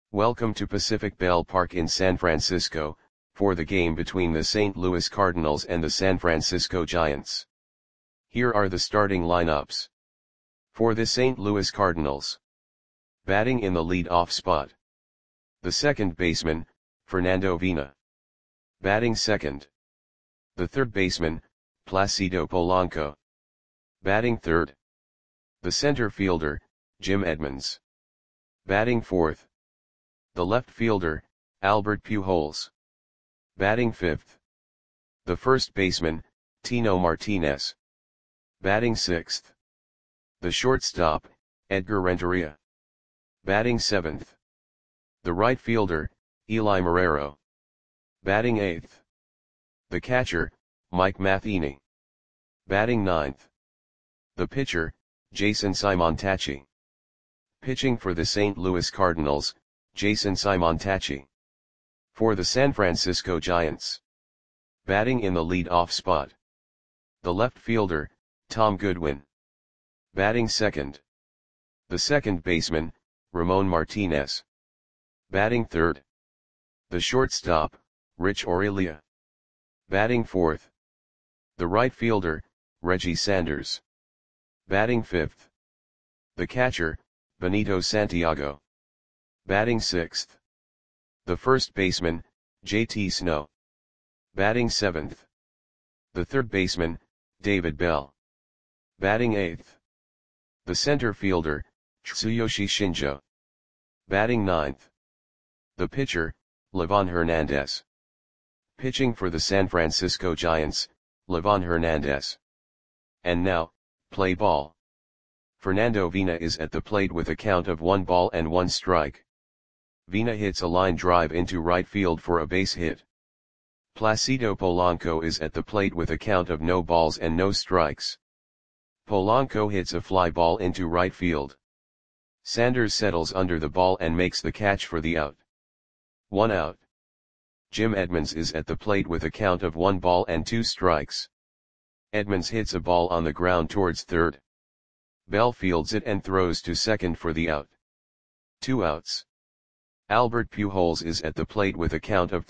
Welcome to Pacific Bell Park in San Francisco, for the game between the St. Louis Cardinals and the San Francisco Giants. Here are the starting lineups. For the St. Louis Cardinals. Batting in the lead-off spot. The second baseman, Fernando Vina. Batting second. The third baseman, Placido Polanco. Batting third. The center fielder, Jim Edmonds. Batting fourth. The left fielder, Albert Pujols. Batting fifth. The first baseman, Tino Martinez. Batting sixth. The shortstop, Edgar Renteria. Batting seventh. The right fielder, Eli Marrero. Batting eighth. The catcher, Mike Matheny. Batting ninth. The pitcher, Jason Simontacchi. Pitching for the St. Louis Cardinals, Jason Simontacchi. For the San Francisco Giants. Batting in the lead-off spot. The left fielder, Tom Goodwin. Batting second. The second baseman, Ramon Martinez. Batting third. The shortstop, Rich Aurelia. Batting fourth. The right fielder, Reggie Sanders. Batting fifth. The catcher, Benito Santiago. Batting sixth. The first baseman, JT Snow. Batting seventh. The third baseman, David Bell. Batting eighth. The center fielder, Tsuyoshi Shinjo. Batting ninth. The pitcher, Livan Hernandez. Pitching for the San Francisco Giants, Livan Hernandez. And now, play ball. Fernando Vina is at the plate with a count of 1-1 Vina hits a line drive into right field for a base hit. Placido Polanco is at the plate with a count of 0-0. Polanco hits a fly ball into right field. Sanders settles under the ball and makes the catch for the out. 1 out. Jim Edmonds is at the plate with a count of 1-2. Edmonds hits a ball on the ground towards third. Bell fields it and throws to second for the out. 2 outs. Albert Pujols is at the plate with a count of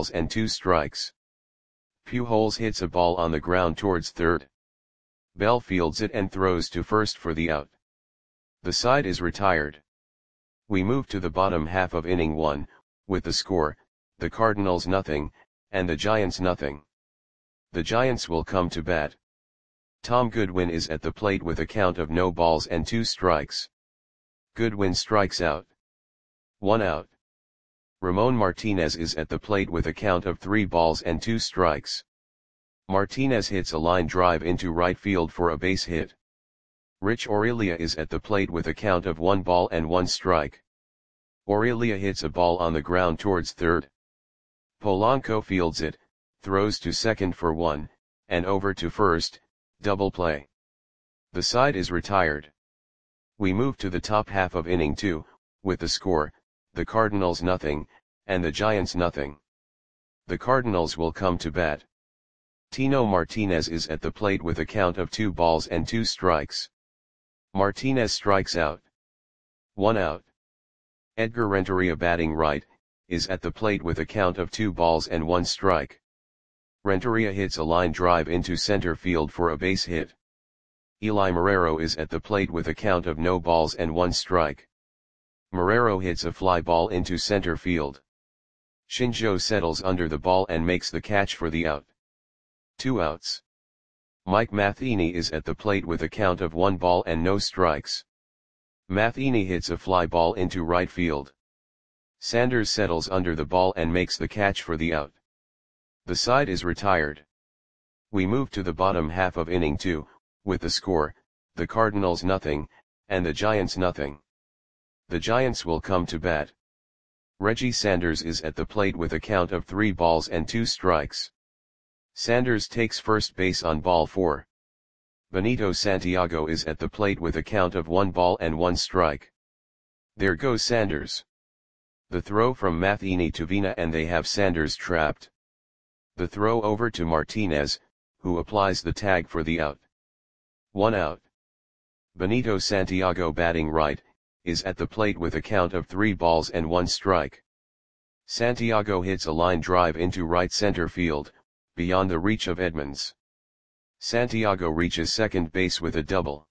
3-2. Pujols hits a ball on the ground towards third. Bell fields it and throws to first for the out. The side is retired. We move to the bottom half of inning 1, with the score, the Cardinals 0, and the Giants 0. The Giants will come to bat. Tom Goodwin is at the plate with a count of 0-2. Goodwin strikes out. 1 out. Ramon Martinez is at the plate with a count of 3-2. Martinez hits a line drive into right field for a base hit. Rich Aurelia is at the plate with a count of 1-1. Aurelia hits a ball on the ground towards third. Polanco fields it, throws to second for 1, and over to first, double play. The side is retired. We move to the top half of inning 2, with the score, the Cardinals 0, and the Giants 0. The Cardinals will come to bat. Tino Martinez is at the plate with a count of 2-2. Martinez strikes out. 1 out. Edgar Renteria batting right, is at the plate with a count of 2-1. Renteria hits a line drive into center field for a base hit. Eli Marrero is at the plate with a count of 0-1. Marrero hits a fly ball into center field. Shinjo settles under the ball and makes the catch for the out. 2 outs. Mike Matheny is at the plate with a count of 1-0. Matheny hits a fly ball into right field. Sanders settles under the ball and makes the catch for the out. The side is retired. We move to the bottom half of inning 2, with the score, the Cardinals 0, and the Giants 0. The Giants will come to bat. Reggie Sanders is at the plate with a count of 3-2. Sanders takes first base on ball 4. Benito Santiago is at the plate with a count of 1-1. There goes Sanders. The throw from Matheny to Vina and they have Sanders trapped. The throw over to Martinez, who applies the tag for the out. 1 out. Benito Santiago batting right, is at the plate with a count of 3 balls and 1 strike. Santiago hits a line drive into right center field, beyond the reach of Edmonds. Santiago reaches second base with a double.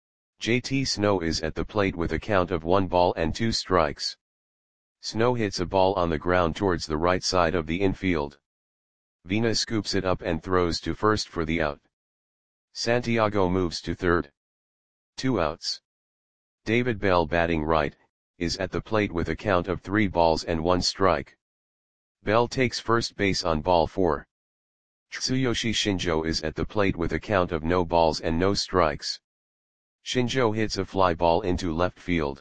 JT Snow is at the plate with a count of 1 ball and 2 strikes. Snow hits a ball on the ground towards the right side of the infield. Vina scoops it up and throws to first for the out. Santiago moves to third. 2 outs. David Bell, batting right, is at the plate with a count of 3 balls and 1 strike. Bell takes first base on ball 4. Tsuyoshi Shinjo is at the plate with a count of no balls and no strikes. Shinjo hits a fly ball into left field.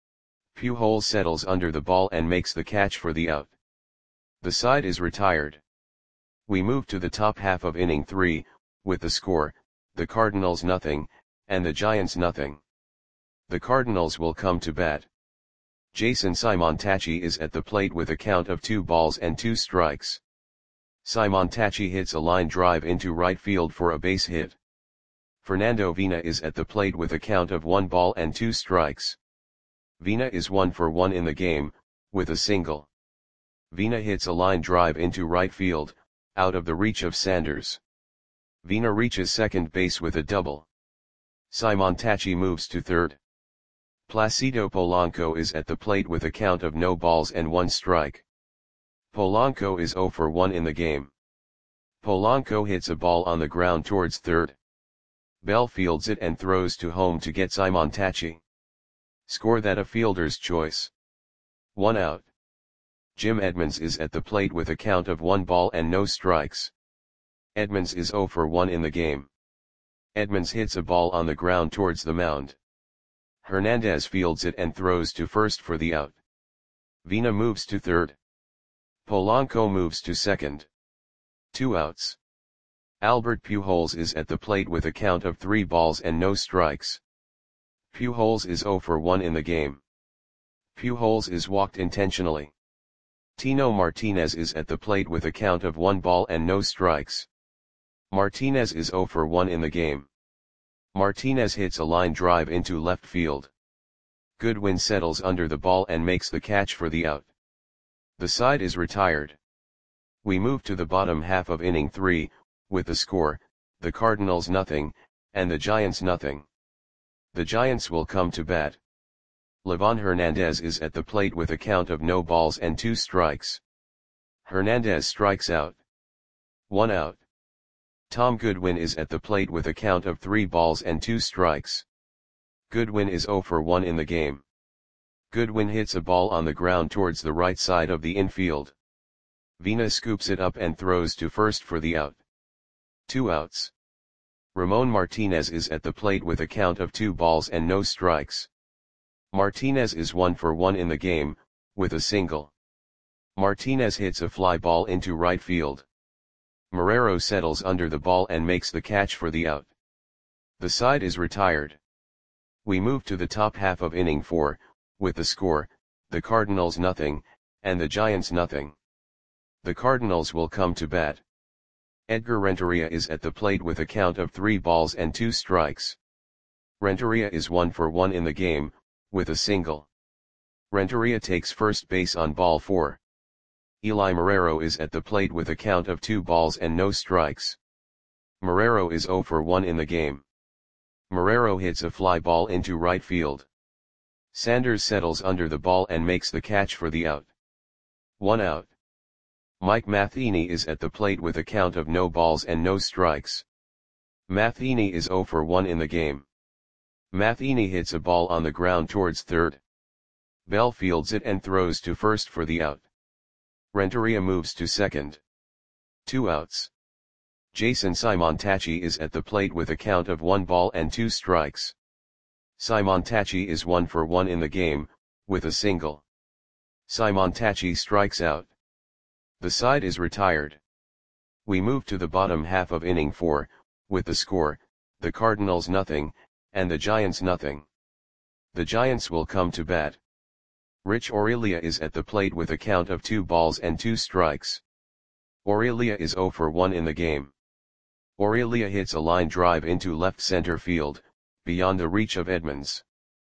Pujols settles under the ball and makes the catch for the out. The side is retired. We move to the top half of inning 3, with the score, the Cardinals nothing, and the Giants nothing. The Cardinals will come to bat. Jason Simontacchi is at the plate with a count of 2 balls and 2 strikes. Simontacchi hits a line drive into right field for a base hit. Fernando Vina is at the plate with a count of 1 ball and 2 strikes. Vina is 1 for 1 in the game, with a single. Vina hits a line drive into right field, out of the reach of Sanders. Vina reaches second base with a double. Simontacchi moves to third. Placido Polanco is at the plate with a count of no balls and 1 strike. Polanco is 0 for 1 in the game. Polanco hits a ball on the ground towards third. Bell fields it and throws to home to get Simontacchi. Score that a fielder's choice. 1 out. Jim Edmonds is at the plate with a count of 1 ball and no strikes. Edmonds is 0 for 1 in the game. Edmonds hits a ball on the ground towards the mound. Hernandez fields it and throws to first for the out. Vina moves to third. Polanco moves to second. 2 outs. Albert Pujols is at the plate with a count of 3 balls and no strikes. Pujols is 0 for 1 in the game. Pujols is walked intentionally. Tino Martinez is at the plate with a count of 1 ball and no strikes. Martinez is 0 for 1 in the game. Martinez hits a line drive into left field. Goodwin settles under the ball and makes the catch for the out. The side is retired. We move to the bottom half of inning 3, with the score, the Cardinals nothing, and the Giants nothing. The Giants will come to bat. Livan Hernandez is at the plate with a count of no balls and 2 strikes. Hernandez strikes out. 1 out. Tom Goodwin is at the plate with a count of 3 balls and 2 strikes. Goodwin is 0 for 1 in the game. Goodwin hits a ball on the ground towards the right side of the infield. Vina scoops it up and throws to first for the out. 2 outs. Ramon Martinez is at the plate with a count of 2 balls and no strikes. Martinez is 1 for 1 in the game, with a single. Martinez hits a fly ball into right field. Marrero settles under the ball and makes the catch for the out. The side is retired. We move to the top half of inning 4, with the score, the Cardinals nothing, and the Giants nothing. The Cardinals will come to bat. Edgar Renteria is at the plate with a count of 3 balls and 2 strikes. Renteria is 1 for 1 in the game, with a single. Renteria takes first base on ball 4. Eli Marrero is at the plate with a count of 2 balls and no strikes. Marrero is 0 for 1 in the game. Marrero hits a fly ball into right field. Sanders settles under the ball and makes the catch for the out. 1 out. Mike Matheny is at the plate with a count of no balls and no strikes. Matheny is 0 for 1 in the game. Matheny hits a ball on the ground towards third. Bell fields it and throws to first for the out. Renteria moves to second. 2 outs. Jason Simontacchi is at the plate with a count of 1 ball and 2 strikes. Simontacchi is 1 for 1 in the game, with a single. Simontacchi strikes out. The side is retired. We move to the bottom half of inning 4, with the score, the Cardinals nothing, and the Giants nothing. The Giants will come to bat. Rich Aurelia is at the plate with a count of 2 balls and 2 strikes. Aurelia is 0 for 1 in the game. Aurelia hits a line drive into left center field, beyond the reach of Edmonds.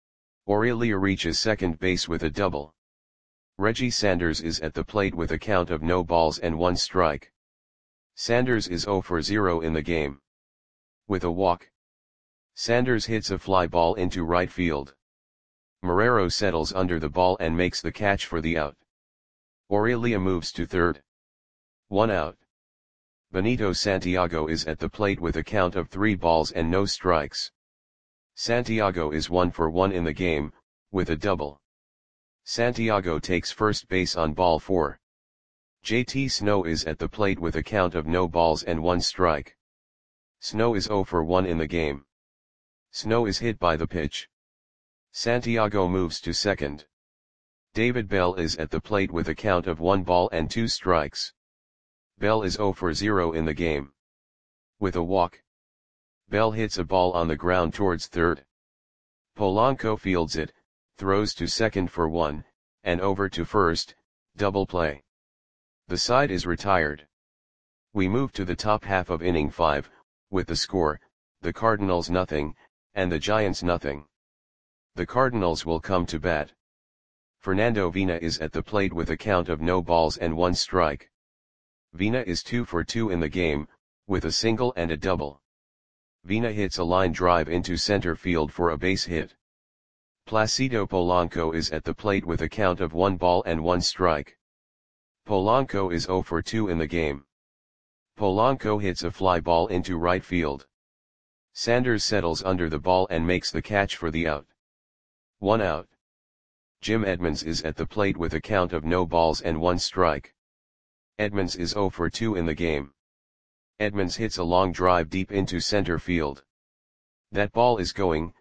Aurelia reaches second base with a double. Reggie Sanders is at the plate with a count of no balls and 1 strike. Sanders is 0 for 0 in the game. With a walk, Sanders hits a fly ball into right field. Marrero settles under the ball and makes the catch for the out. Aurelia moves to third. 1 out. Benito Santiago is at the plate with a count of 3 balls and no strikes. Santiago is 1 for 1 in the game, with a double. Santiago takes first base on ball 4. JT Snow is at the plate with a count of no balls and 1 strike. Snow is 0 for 1 in the game. Snow is hit by the pitch. Santiago moves to second. David Bell is at the plate with a count of 1 ball and 2 strikes. Bell is 0 for 0 in the game. With a walk, Bell hits a ball on the ground towards third. Polanco fields it, throws to second for 1, and over to first, double play. The side is retired. We move to the top half of inning 5, with the score, the Cardinals nothing, and the Giants nothing. The Cardinals will come to bat. Fernando Vina is at the plate with a count of no balls and 1 strike. Vina is 2 for 2 in the game, with a single and a double. Vina hits a line drive into center field for a base hit. Placido Polanco is at the plate with a count of 1 ball and 1 strike. Polanco is 0 for 2 in the game. Polanco hits a fly ball into right field. Sanders settles under the ball and makes the catch for the out. 1 out. Jim Edmonds is at the plate with a count of no balls and 1 strike. Edmonds is 0 for 2 in the game. Edmonds hits a long drive deep into center field. That ball is gone.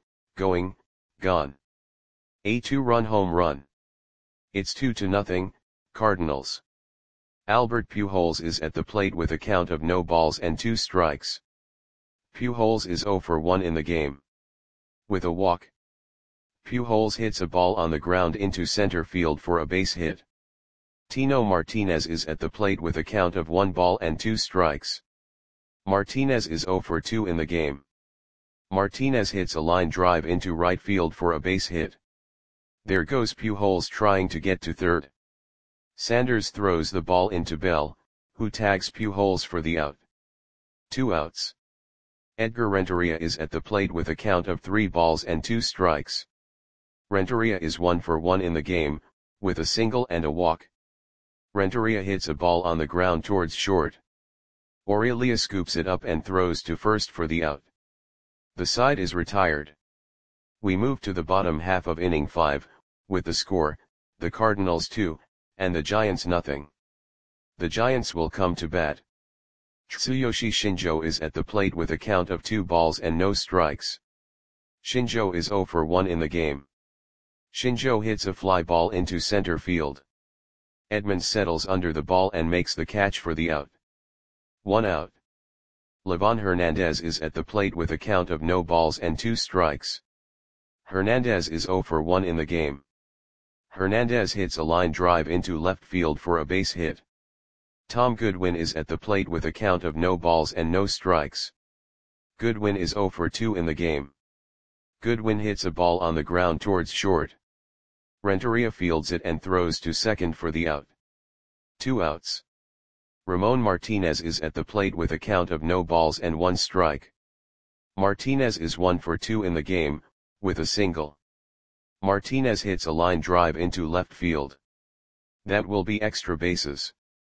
A 2-run home run. It's 2-0, Cardinals. Albert Pujols is at the plate with a count of no balls and 2 strikes. Pujols is 0 for 1 in the game. With a walk, Pujols hits a ball on the ground into center field for a base hit. Tino Martinez is at the plate with a count of 1 ball and 2 strikes. Martinez is 0 for 2 in the game. Martinez hits a line drive into right field for a base hit. There goes Pujols trying to get to third. Sanders throws the ball into Bell, who tags Pujols for the out. 2 outs. Edgar Renteria is at the plate with a count of 3 balls and 2 strikes. Renteria is 1 for 1 in the game, with a single and a walk. Renteria hits a ball on the ground towards short. Aurelia scoops it up and throws to first for the out. The side is retired. We move to the bottom half of inning 5, with the score, the Cardinals 2, and the Giants nothing. The Giants will come to bat. Tsuyoshi Shinjo is at the plate with a count of 2 balls and no strikes. Shinjo is 0 for 1 in the game. Shinjo hits a fly ball into center field. Edmonds settles under the ball and makes the catch for the out. 1 out. Livan Hernandez is at the plate with a count of no balls and 2 strikes. Hernandez is 0 for 1 in the game. Hernandez hits a line drive into left field for a base hit. Tom Goodwin is at the plate with a count of no balls and no strikes. Goodwin is 0 for 2 in the game. Goodwin hits a ball on the ground towards short. Renteria fields it and throws to second for the out. 2 outs. Ramon Martinez is at the plate with a count of no balls and 1 strike. Martinez is 1 for 2 in the game, with a single. Martinez hits a line drive into left field. That will be extra bases.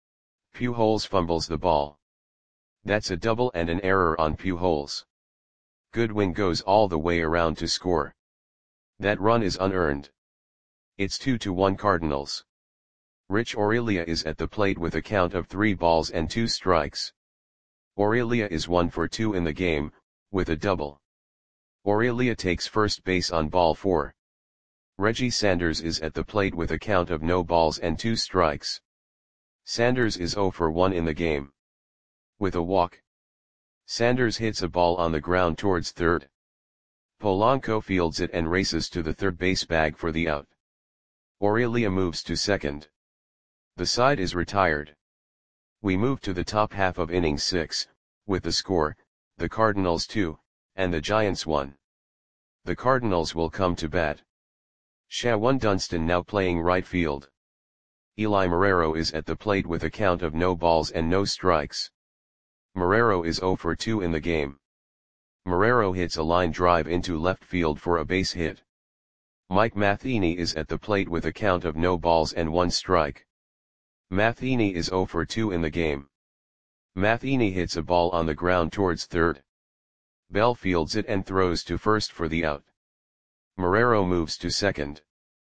Pujols fumbles the ball. That's a double and an error on Pujols. Goodwin goes all the way around to score. That run is unearned. It's 2-1 Cardinals. Rich Aurelia is at the plate with a count of 3 balls and 2 strikes. Aurelia is 1 for 2 in the game, with a double. Aurelia takes first base on ball 4. Reggie Sanders is at the plate with a count of no balls and 2 strikes. Sanders is 0 for 1 in the game. With a walk, Sanders hits a ball on the ground towards third. Polanco fields it and races to the third base bag for the out. Aurelia moves to second. The side is retired. We move to the top half of inning 6, with the score, the Cardinals 2, and the Giants 1. The Cardinals will come to bat. Shawan Dunston now playing right field. Eli Marrero is at the plate with a count of no balls and no strikes. Marrero is 0 for 2 in the game. Marrero hits a line drive into left field for a base hit. Mike Matheny is at the plate with a count of no balls and 1 strike. Matheny is 0 for 2 in the game. Matheny hits a ball on the ground towards third. Bell fields it and throws to first for the out. Marrero moves to second.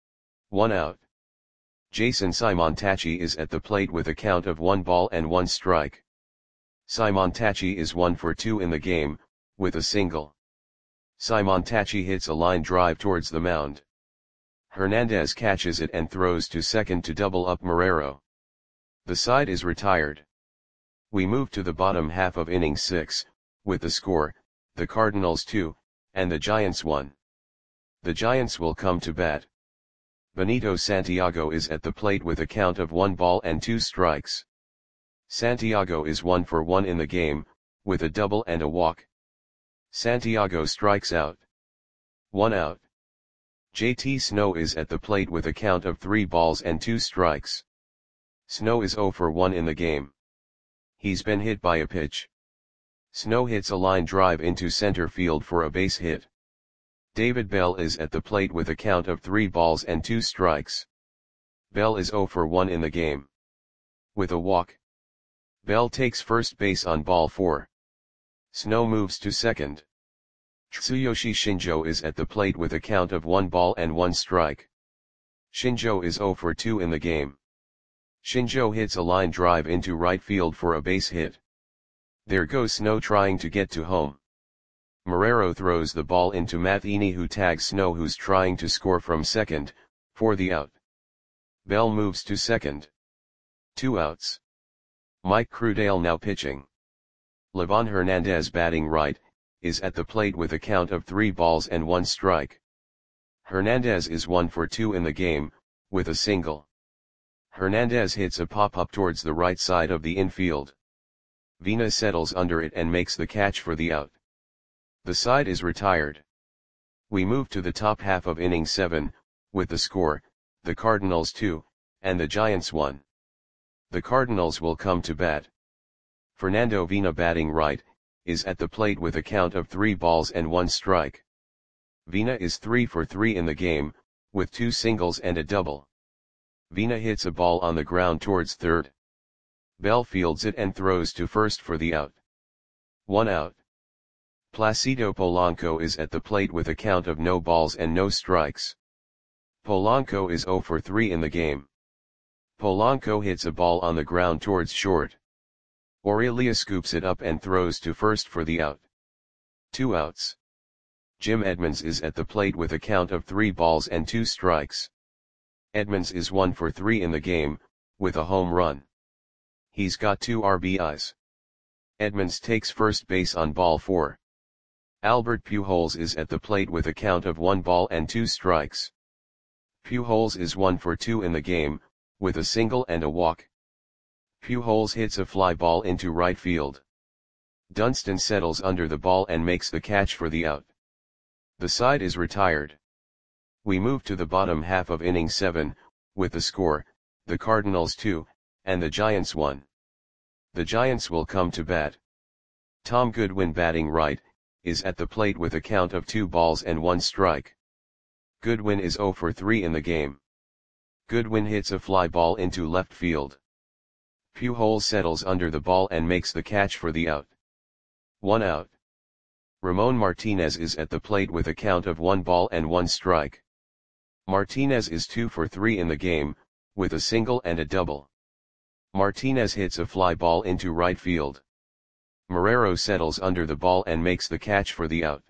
1 out. Jason Simontacchi is at the plate with a count of 1 ball and 1 strike. Simontacchi is 1 for 2 in the game, with a single. Simontacchi hits a line drive towards the mound. Hernandez catches it and throws to second to double up Marrero. The side is retired. We move to the bottom half of inning 6, with the score, the Cardinals 2, and the Giants 1. The Giants will come to bat. Benito Santiago is at the plate with a count of 1 ball and 2 strikes. Santiago is 1 for 1 in the game, with a double and a walk. Santiago strikes out. 1 out. JT Snow is at the plate with a count of 3 balls and 2 strikes. Snow is 0 for 1 in the game. He's been hit by a pitch. Snow hits a line drive into center field for a base hit. David Bell is at the plate with a count of 3 balls and 2 strikes. Bell is 0 for 1 in the game. With a walk. Bell takes first base on ball 4. Snow moves to second. Tsuyoshi Shinjo is at the plate with a count of 1 ball and 1 strike. Shinjo is 0 for 2 in the game. Shinjo hits a line drive into right field for a base hit. There goes Snow trying to get to home. Marrero throws the ball into Matheny, who tags Snow, who's trying to score from second, for the out. Bell moves to second. 2 outs. Mike Crudale now pitching. Livan Hernandez batting right, is at the plate with a count of 3 balls and 1 strike. Hernandez is 1 for 2 in the game, with a single. Hernandez hits a pop-up towards the right side of the infield. Vina settles under it and makes the catch for the out. The side is retired. We move to the top half of inning 7, with the score, the Cardinals 2, and the Giants 1. The Cardinals will come to bat. Fernando Vina batting right, is at the plate with a count of 3 balls and 1 strike. Vina is 3 for 3 in the game, with 2 singles and a double. Vina hits a ball on the ground towards third. Bell fields it and throws to first for the out. 1 out. Placido Polanco is at the plate with a count of no balls and no strikes. Polanco is 0 for 3 in the game. Polanco hits a ball on the ground towards short. Aurelia scoops it up and throws to first for the out. 2 outs. Jim Edmonds is at the plate with a count of 3 balls and 2 strikes. Edmonds is 1 for 3 in the game, with a home run. He's got 2 RBIs. Edmonds takes first base on ball 4. Albert Pujols is at the plate with a count of 1 ball and 2 strikes. Pujols is 1 for 2 in the game, with a single and a walk. Pujols hits a fly ball into right field. Dunston settles under the ball and makes the catch for the out. The side is retired. We move to the bottom half of inning 7, with the score, the Cardinals 2, and the Giants 1. The Giants will come to bat. Tom Goodwin batting right, is at the plate with a count of 2 balls and 1 strike. Goodwin is 0 for 3 in the game. Goodwin hits a fly ball into left field. Pujols settles under the ball and makes the catch for the out. 1 out. Ramon Martinez is at the plate with a count of 1 ball and 1 strike. Martinez is 2 for 3 in the game, with a single and a double. Martinez hits a fly ball into right field. Marrero settles under the ball and makes the catch for the out.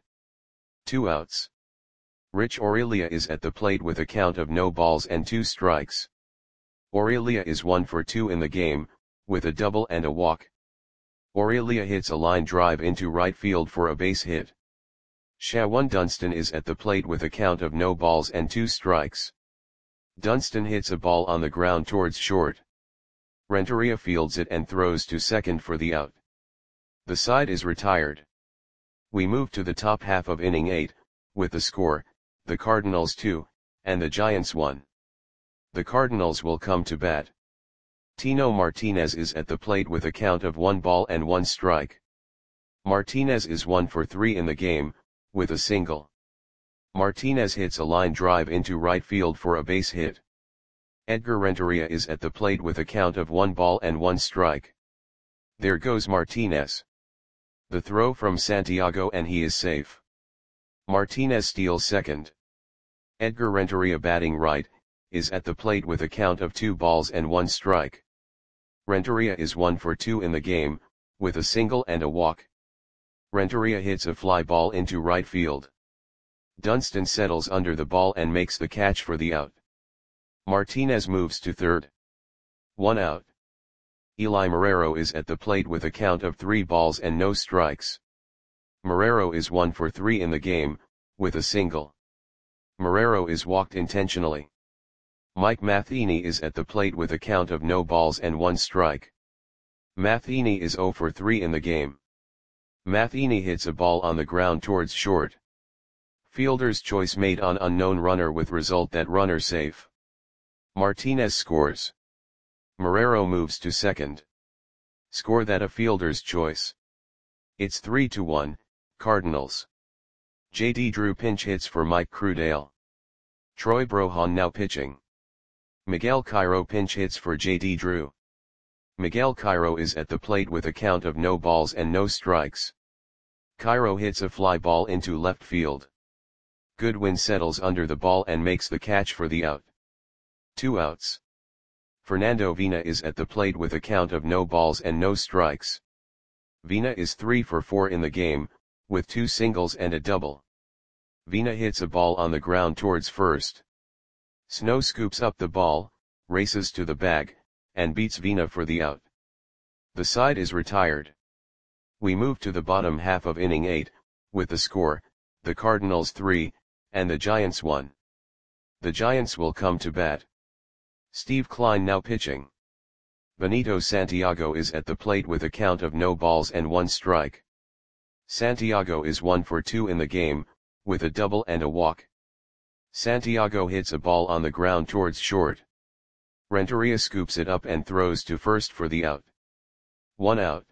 2 outs. Rich Aurelia is at the plate with a count of no balls and 2 strikes. Aurelia is 1 for 2 in the game, with a double and a walk. Aurelia hits a line drive into right field for a base hit. Shawan Dunston is at the plate with a count of no balls and 2 strikes. Dunston hits a ball on the ground towards short. Renteria fields it and throws to second for the out. The side is retired. We move to the top half of inning 8, with the score, the Cardinals 2, and the Giants won. The Cardinals will come to bat. Tino Martinez is at the plate with a count of 1 ball and 1 strike. Martinez is 1 for 3 in the game, with a single. Martinez hits a line drive into right field for a base hit. Edgar Renteria is at the plate with a count of 1 ball and 1 strike. There goes Martinez. The throw from Santiago and he is safe. Martinez steals second. Edgar Renteria batting right, is at the plate with a count of 2 balls and 1 strike. Renteria is 1 for 2 in the game, with a single and a walk. Renteria hits a fly ball into right field. Dunston settles under the ball and makes the catch for the out. Martinez moves to third. 1 out. Eli Marrero is at the plate with a count of 3 balls and no strikes. Marrero is 1 for 3 in the game, with a single. Marrero is walked intentionally. Mike Matheny is at the plate with a count of no balls and 1 strike. Matheny is 0 for 3 in the game. Matheny hits a ball on the ground towards short. Fielder's choice made on unknown runner with result that runner safe. Martinez scores. Marrero moves to second. Score that a fielder's choice. It's 3-1, Cardinals. J.D. Drew pinch hits for Mike Crudale. Troy Brohan now pitching. Miguel Cairo pinch hits for J.D. Drew. Miguel Cairo is at the plate with a count of no balls and no strikes. Cairo hits a fly ball into left field. Goodwin settles under the ball and makes the catch for the out. 2 outs. Fernando Vina is at the plate with a count of no balls and no strikes. Vina is 3 for 4 in the game, with 2 singles and a double. Vina hits a ball on the ground towards first. Snow scoops up the ball, races to the bag, and beats Vina for the out. The side is retired. We move to the bottom half of inning 8, with the score, the Cardinals 3, and the Giants 1. The Giants will come to bat. Steve Klein now pitching. Benito Santiago is at the plate with a count of no balls and 1 strike. Santiago is 1 for 2 in the game, with a double and a walk. Santiago hits a ball on the ground towards short. Renteria scoops it up and throws to first for the out. 1 out.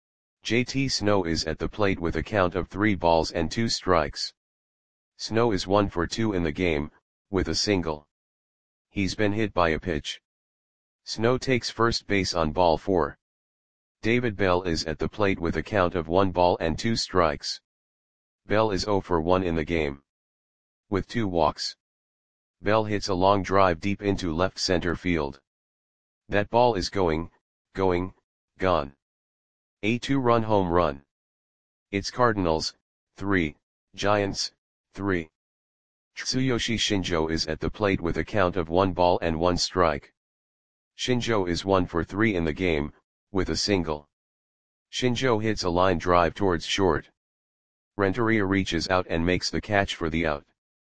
JT Snow is at the plate with a count of 3 balls and 2 strikes. Snow is 1 for 2 in the game, with a single. He's been hit by a pitch. Snow takes first base on ball 4. David Bell is at the plate with a count of 1 ball and 2 strikes. Bell is 0 for 1 in the game. With 2 walks. Bell hits a long drive deep into left center field. That ball is going, gone. A 2-run home run. It's Cardinals, 3, Giants, 3. Tsuyoshi Shinjo is at the plate with a count of 1 ball and 1 strike. Shinjo is 1 for 3 in the game, with a single. Shinjo hits a line drive towards short. Renteria reaches out and makes the catch for the out.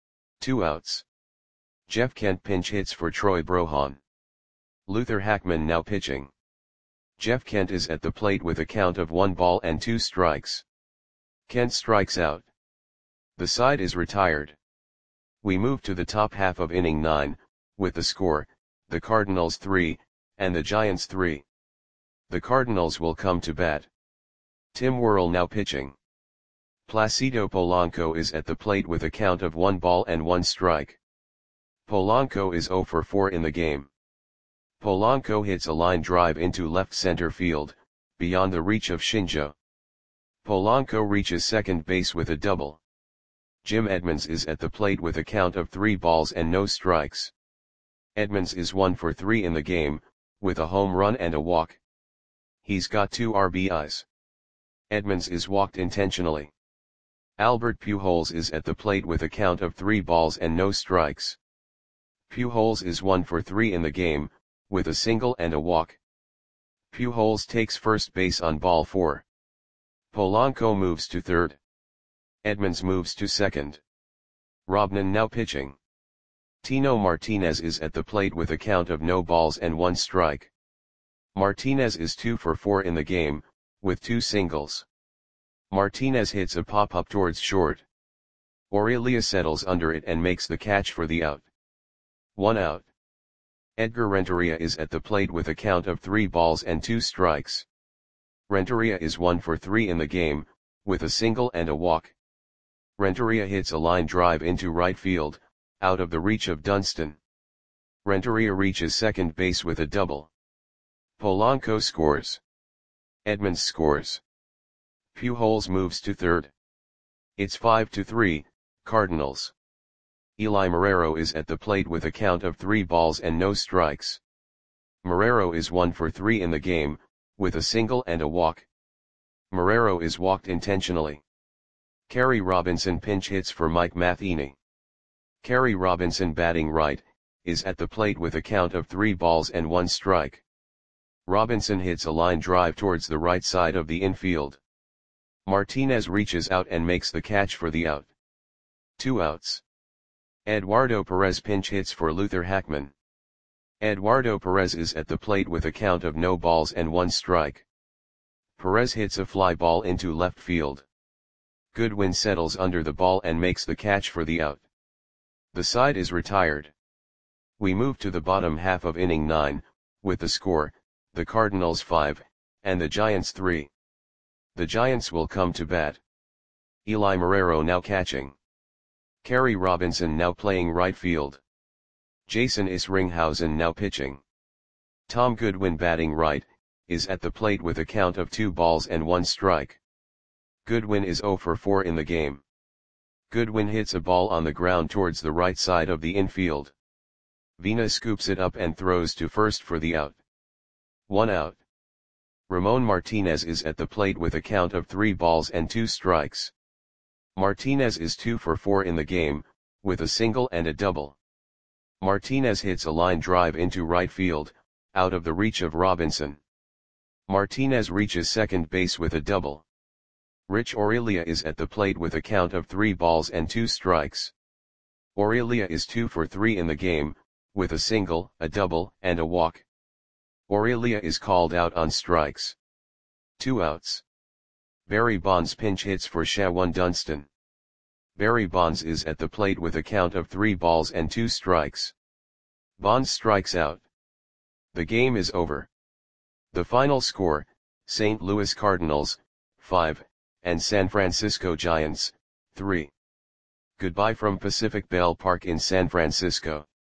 2 outs. Jeff Kent pinch hits for Troy Brohan. Luther Hackman now pitching. Jeff Kent is at the plate with a count of 1 ball and 2 strikes. Kent strikes out. The side is retired. We move to the top half of inning 9, with the score, the Cardinals 3, and the Giants 3. The Cardinals will come to bat. Tim Worrell now pitching. Placido Polanco is at the plate with a count of 1 ball and 1 strike. Polanco is 0 for 4 in the game. Polanco hits a line drive into left center field, beyond the reach of Shinjo. Polanco reaches second base with a double. Jim Edmonds is at the plate with a count of 3 balls and no strikes. Edmonds is 1 for 3 in the game, with a home run and a walk. He's got 2 RBIs. Edmonds is walked intentionally. Albert Pujols is at the plate with a count of 3 balls and no strikes. Pujols is 1 for 3 in the game, with a single and a walk. Pujols takes first base on ball 4. Polanco moves to third. Edmonds moves to second. Robnan now pitching. Tino Martinez is at the plate with a count of no balls and 1 strike. Martinez is 2 for 4 in the game, with 2 singles. Martinez hits a pop-up towards short. Aurelia settles under it and makes the catch for the out. 1 out. Edgar Renteria is at the plate with a count of 3 balls and 2 strikes. Renteria is 1 for 3 in the game, with a single and a walk. Renteria hits a line drive into right field, out of the reach of Dunston. Renteria reaches second base with a double. Polanco scores. Edmonds scores. Pujols moves to third. It's 5-3, Cardinals. Eli Marrero is at the plate with a count of 3 balls and no strikes. Marrero is 1 for 3 in the game, with a single and a walk. Marrero is walked intentionally. Kerry Robinson pinch hits for Mike Matheny. Kerry Robinson, batting right, is at the plate with a count of 3 balls and 1 strike. Robinson hits a line drive towards the right side of the infield. Martinez reaches out and makes the catch for the out. 2 outs. Eduardo Perez pinch hits for Luther Hackman. Eduardo Perez is at the plate with a count of no balls and 1 strike. Perez hits a fly ball into left field. Goodwin settles under the ball and makes the catch for the out. The side is retired. We move to the bottom half of inning 9, with the score, the Cardinals 5, and the Giants 3. The Giants will come to bat. Eli Marrero now catching. Kerry Robinson now playing right field. Jason Isringhausen now pitching. Tom Goodwin, batting right, is at the plate with a count of 2 balls and 1 strike. Goodwin is 0 for 4 in the game. Goodwin hits a ball on the ground towards the right side of the infield. Vina scoops it up and throws to first for the out. 1 out. Ramon Martinez is at the plate with a count of 3 balls and 2 strikes. Martinez is 2 for 4 in the game, with a single and a double. Martinez hits a line drive into right field, out of the reach of Robinson. Martinez reaches second base with a double. Rich Aurelia is at the plate with a count of 3 balls and 2 strikes. Aurelia is 2 for 3 in the game, with a single, a double, and a walk. Aurelia is called out on strikes. 2 outs. Barry Bonds pinch hits for Shawan Dunston. Barry Bonds is at the plate with a count of 3 balls and 2 strikes. Bonds strikes out. The game is over. The final score, St. Louis Cardinals, 5, and San Francisco Giants, 3. Goodbye from Pacific Bell Park in San Francisco.